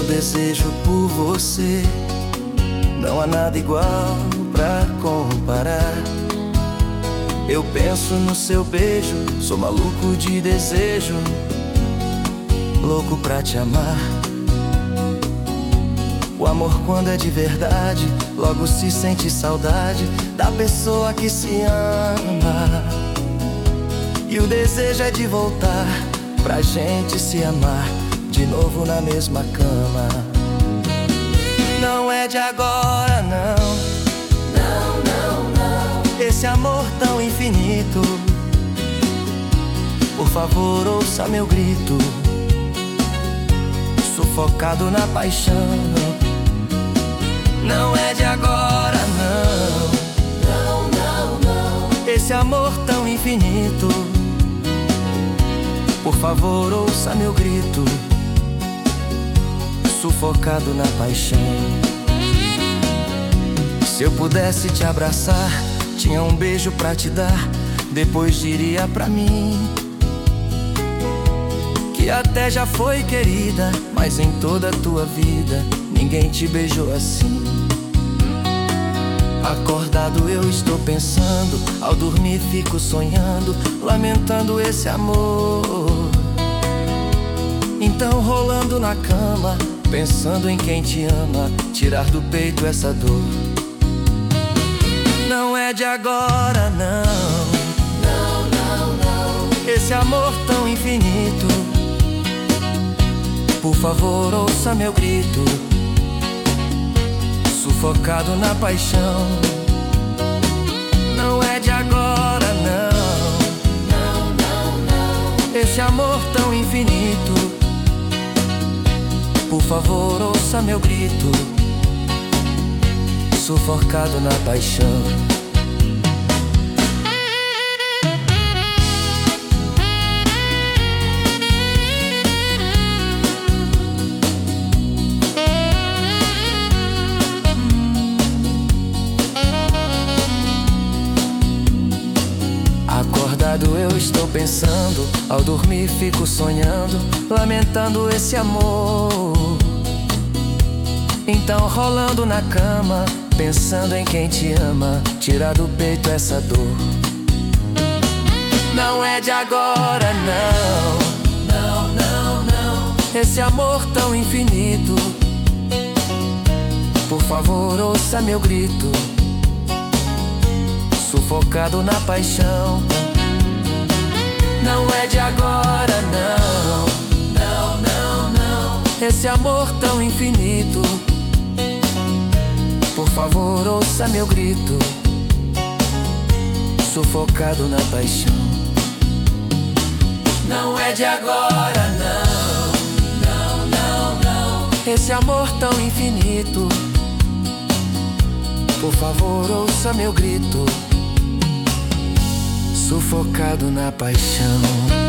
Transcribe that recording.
desejo por você. Não há nada igual pra comparar. Eu penso no seu beijo, sou maluco de desejo, louco pra te amar. O amor, quando é de verdade, logo se sente saudade da pessoa que se ama. E o desejo é de voltar pra gente se amar de novo na mesma cama. Não é de agora, não. Não, não, não. Esse amor tão infinito, por favor, ouça meu grito, sufocado na paixão. Não é de agora, não. Não, não, não. Esse amor tão infinito, por favor, ouça meu grito, sufocado na paixão. Se eu pudesse te abraçar, tinha um beijo pra te dar, depois diria pra mim que até já foi querida, mas em toda a tua vida ninguém te beijou assim. Acordado eu estou pensando, ao dormir fico sonhando, lamentando esse amor. Então rolando na cama, pensando em quem te ama, tirar do peito essa dor. Não é de agora, não. Não, não, não. Esse amor tão infinito, por favor, ouça meu grito, sufocado na paixão. Não é de agora, não. Não, não, não. Esse amor tão infinito, por favor, ouça meu grito, sufocado na paixão. Acordado eu estou pensando, ao dormir fico sonhando, lamentando esse amor. Então rolando na cama, pensando em quem te ama, tirar do peito essa dor. Não é de agora, não. Não, não, não. Esse amor tão infinito, por favor, ouça meu grito, sufocado na paixão. Não é de agora, não. Não, não, não. Esse amor tão infinito, por favor, ouça meu grito, sufocado na paixão. Não é de agora, não. Não, não, não. Esse amor tão infinito, por favor, ouça meu grito, sufocado na paixão.